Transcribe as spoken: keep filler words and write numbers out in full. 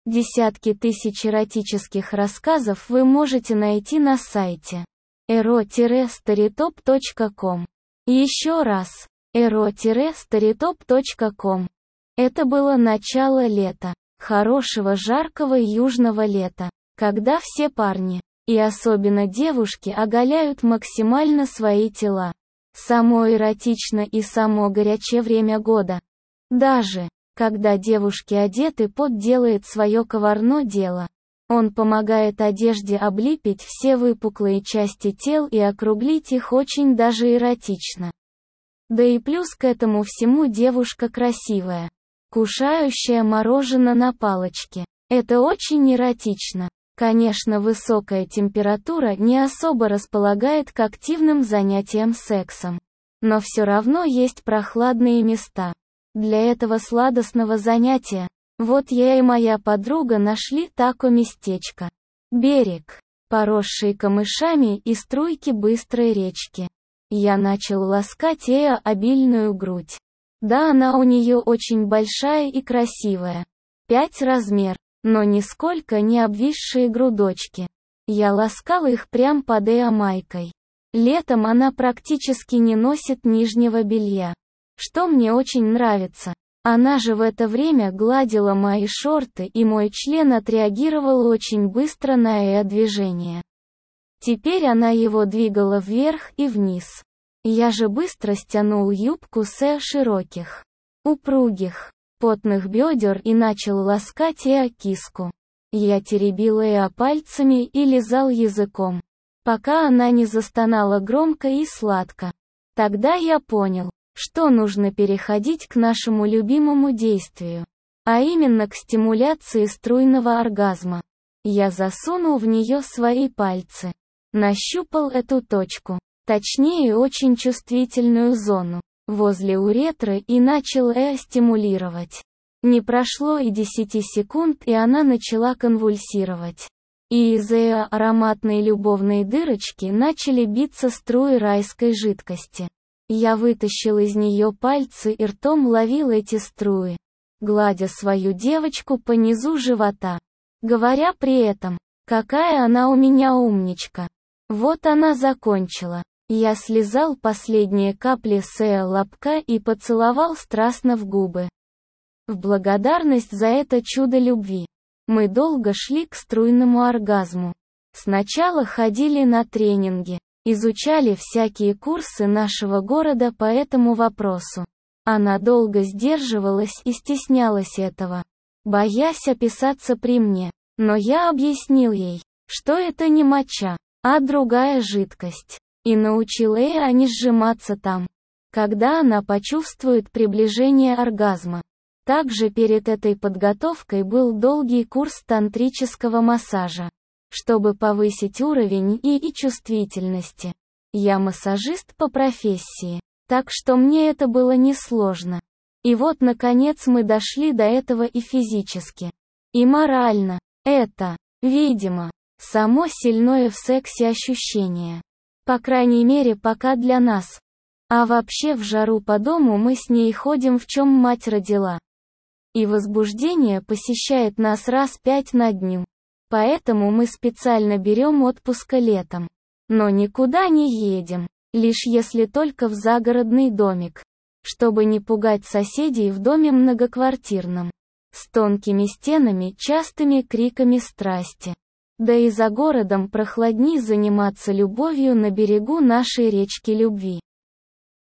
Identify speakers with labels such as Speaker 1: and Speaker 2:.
Speaker 1: Десятки тысяч эротических рассказов вы можете найти на сайте эро старитоп точка ком. Еще раз, эро старитоп точка ком. Это было начало лета, хорошего жаркого южного лета, когда все парни, и особенно девушки, оголяют максимально свои тела. Само эротично и само горячее время года. Даже когда девушки одеты, пот делает свое коварно дело. Он помогает одежде облепить все выпуклые части тел и округлить их очень даже эротично. Да и плюс к этому всему девушка красивая, кушающая мороженое на палочке. Это очень эротично. Конечно, высокая температура не особо располагает к активным занятиям сексом. Но все равно есть прохладные места. Для этого сладостного занятия, вот я и моя подруга нашли тако местечко. Берег, поросший камышами и струйки быстрой речки. Я начал ласкать ее обильную грудь. Да, она у нее очень большая и красивая. Пять размер, но нисколько не обвисшие грудочки. Я ласкал их прям под ее майкой. Летом она практически не носит нижнего белья. Что мне очень нравится. Она же в это время гладила мои шорты, и мой член отреагировал очень быстро на ее движение. Теперь она его двигала вверх и вниз. Я же быстро стянул юбку с ее широких, упругих, потных бедер и начал ласкать ее киску. Я теребил ее пальцами и лизал языком, пока она не застонала громко и сладко. Тогда я понял, что нужно переходить к нашему любимому действию, а именно к стимуляции струйного оргазма. Я засунул в нее свои пальцы, нащупал эту точку, точнее очень чувствительную зону, возле уретры и начал ее стимулировать. Не прошло и десяти секунд, и она начала конвульсировать. И из ее ароматной любовной дырочки начали биться струи райской жидкости. Я вытащил из нее пальцы и ртом ловил эти струи, гладя свою девочку по низу живота, говоря при этом, какая она у меня умничка. Вот она закончила. Я слезал последние капли с ее лобка и поцеловал страстно в губы. В благодарность за это чудо любви. Мы долго шли к струйному оргазму. Сначала ходили на тренинги. Изучали всякие курсы нашего города по этому вопросу. Она долго сдерживалась и стеснялась этого, боясь описаться при мне. Но я объяснил ей, что это не моча, а другая жидкость. И научил ее не сжиматься там, когда она почувствует приближение оргазма. Также перед этой подготовкой был долгий курс тантрического массажа, чтобы повысить уровень и, и чувствительности. Я массажист по профессии, так что мне это было несложно. И вот наконец мы дошли до этого и физически, и морально. Это, видимо, само сильное в сексе ощущение. По крайней мере пока для нас. А вообще в жару по дому мы с ней ходим в чем мать родила. И возбуждение посещает нас раз пять на дню. Поэтому мы специально берем отпуск летом. Но никуда не едем, лишь если только в загородный домик. Чтобы не пугать соседей в доме многоквартирном. С тонкими стенами, частыми криками страсти. Да и за городом прохладней заниматься любовью на берегу нашей речки любви.